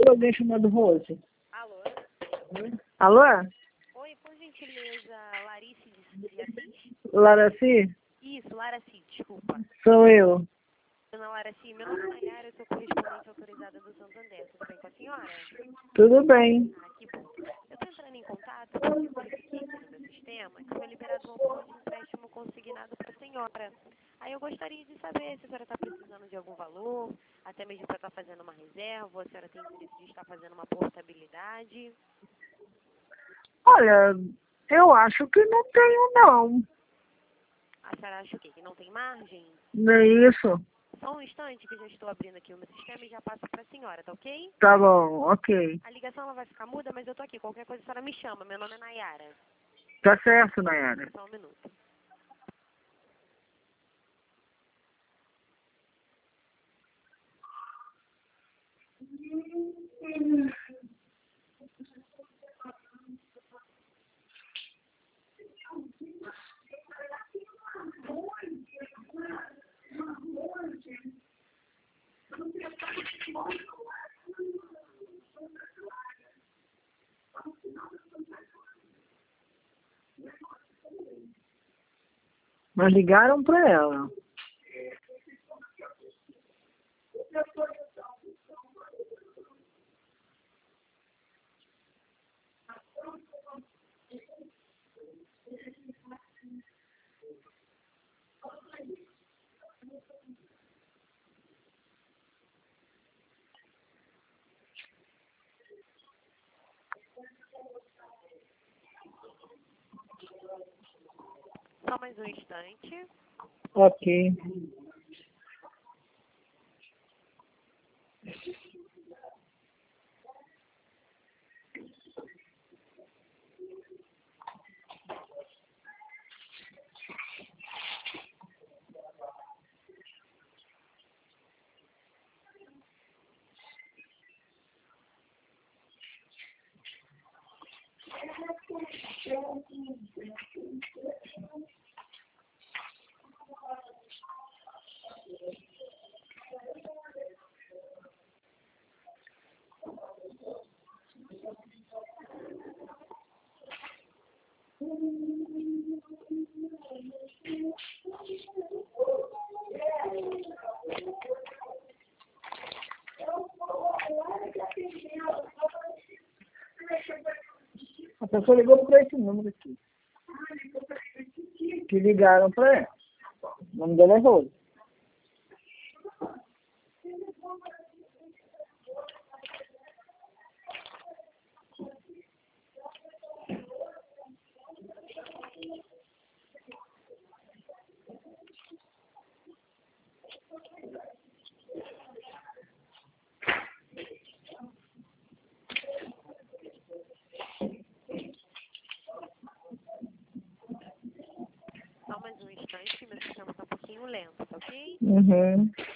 por alguém chamado Rose. Alô? Alô? Oi, por gentileza, Larice de Assis? Laraci? Isso, Laraci, desculpa. Sou eu. Dona Laraci, meu nome é Nayara, eu sou correspondente autorizada do Santander. Tudo bem com a senhora? Tudo bem. Ah, que bom. Eu estou entrando em contato porque eu verifiquei aqui no meu sistema que foi liberado uma opção de empréstimo consignado para a senhora. Aí eu gostaria de saber se a senhora está precisando de algum valor, até mesmo para estar fazendo uma reserva, ou a senhora tem interesse de estar fazendo uma portabilidade. Olha, eu acho que não tenho, não. A senhora acha o quê? Que não tem margem? Não é isso? Só um instante que eu já estou abrindo aqui o meu sistema e já passo para a senhora, tá ok? Tá bom, ok. A ligação ela vai ficar muda, mas eu tô aqui. Qualquer coisa a senhora me chama. Meu nome é Nayara. Tá certo, Nayara. Só um minuto. Mas ligaram pra ela. Só mais um instante. Ok. A pessoa ligou pra esse número aqui. Que ligaram pra ela. O nome dela é Rose. Só mais um instante que meu sistema tá um pouquinho lento, tá ok? Uhum.